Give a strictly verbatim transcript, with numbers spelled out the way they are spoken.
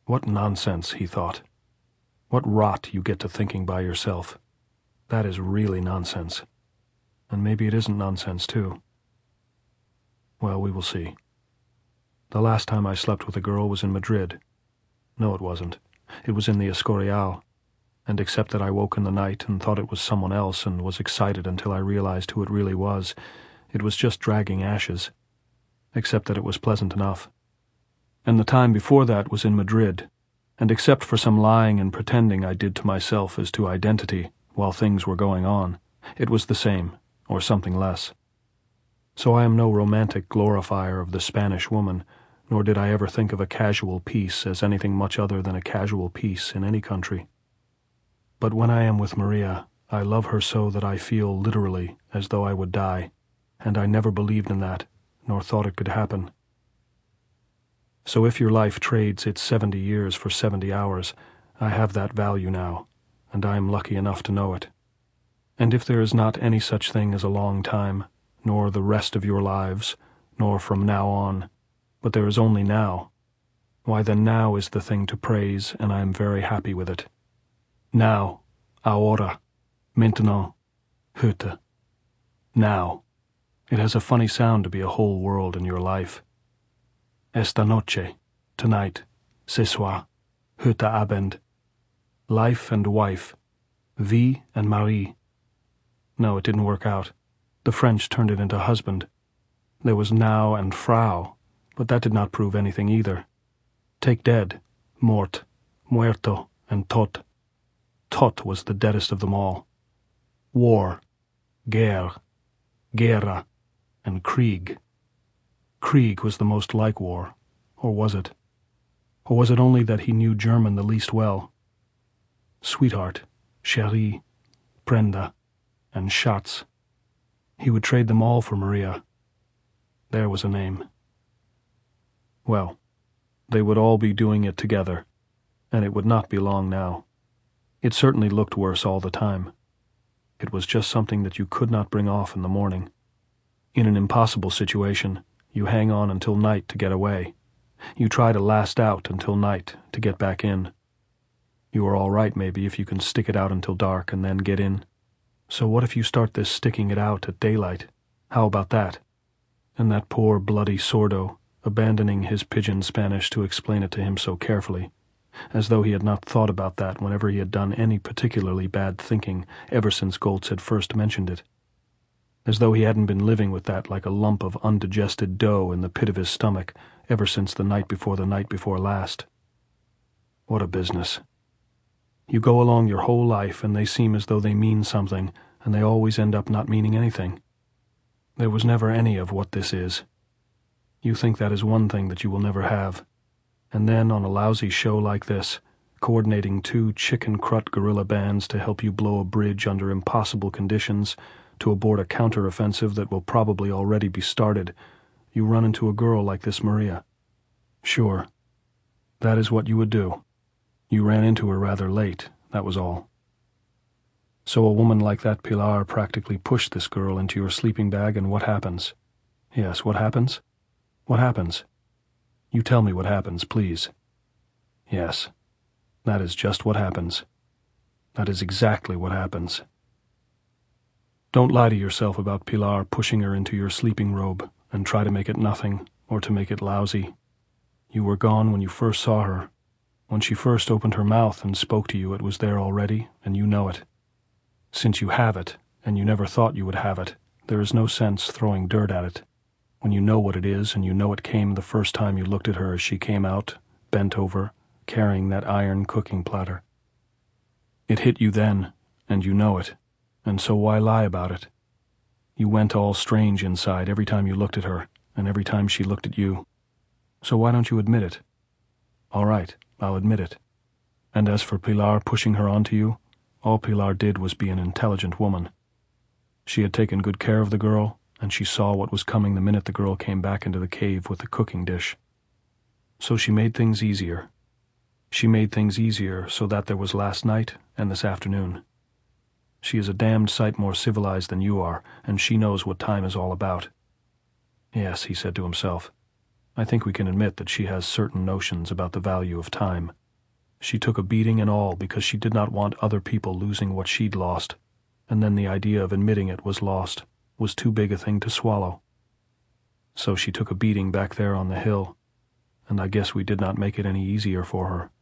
What nonsense, he thought. What rot you get to thinking by yourself. That is really nonsense. And maybe it isn't nonsense, too. Well, we will see. The last time I slept with a girl was in Madrid. No, it wasn't. It was in the Escorial. And except that I woke in the night and thought it was someone else and was excited until I realized who it really was, it was just dragging ashes. Except that it was pleasant enough. And the time before that was in Madrid, and except for some lying and pretending I did to myself as to identity while things were going on, it was the same, or something less. So I am no romantic glorifier of the Spanish woman, nor did I ever think of a casual peace as anything much other than a casual peace in any country. But when I am with Maria, I love her so that I feel literally as though I would die, and I never believed in that, nor thought it could happen. So if your life trades its seventy years for seventy hours, I have that value now, and I am lucky enough to know it. And if there is not any such thing as a long time, nor the rest of your lives, nor from now on, but there is only now, why then now is the thing to praise, and I am very happy with it. Now, ahora, maintenant, heute. Now. It has a funny sound to be a whole world in your life. Esta noche, tonight, ce soir, heute Abend. Life and wife, vie and mari. No, it didn't work out. The French turned it into husband. There was now and Frau, but that did not prove anything either. Take dead, mort, muerto, and tot. Tot was the deadest of them all. War, guerre, guerra, and Krieg. Krieg was the most like war, or was it? Or was it only that he knew German the least well? Sweetheart, chérie, prenda, and Schatz. He would trade them all for Maria. There was a name. Well, they would all be doing it together, and it would not be long now. It certainly looked worse all the time. It was just something that you could not bring off in the morning. In an impossible situation, you hang on until night to get away. You try to last out until night to get back in. You are all right maybe if you can stick it out until dark and then get in. So what if you start this sticking it out at daylight? How about that? And that poor bloody sordo, abandoning his pidgin Spanish to explain it to him so carefully, as though he had not thought about that whenever he had done any particularly bad thinking ever since Goltz had first mentioned it. As though he hadn't been living with that like a lump of undigested dough in the pit of his stomach ever since the night before the night before last. What a business. You go along your whole life and they seem as though they mean something, and they always end up not meaning anything. There was never any of what this is. You think that is one thing that you will never have. And then on a lousy show like this, coordinating two chicken-crut guerrilla bands to help you blow a bridge under impossible conditions, to abort a counter-offensive that will probably already be started, you run into a girl like this Maria. Sure, that is what you would do. You ran into her rather late, that was all. So a woman like that Pilar practically pushed this girl into your sleeping bag, and what happens? Yes, what happens? What happens? You tell me what happens, please. Yes, that is just what happens. That is exactly what happens. Don't lie to yourself about Pilar pushing her into your sleeping robe and try to make it nothing or to make it lousy. You were gone when you first saw her. When she first opened her mouth and spoke to you, it was there already, and you know it. Since you have it, and you never thought you would have it, there is no sense throwing dirt at it. When you know what it is, and you know it came the first time you looked at her as she came out, bent over, carrying that iron cooking platter. It hit you then, and you know it, and so why lie about it? You went all strange inside every time you looked at her, and every time she looked at you. So why don't you admit it? All right, I'll admit it. And as for Pilar pushing her onto you, all Pilar did was be an intelligent woman. She had taken good care of the girl, and she saw what was coming the minute the girl came back into the cave with the cooking dish. So she made things easier. She made things easier so that there was last night and this afternoon. She is a damned sight more civilized than you are, and she knows what time is all about. Yes, he said to himself. I think we can admit that she has certain notions about the value of time. She took a beating and all because she did not want other people losing what she'd lost, and then the idea of admitting it was lost was too big a thing to swallow. So she took a beating back there on the hill, and I guess we did not make it any easier for her.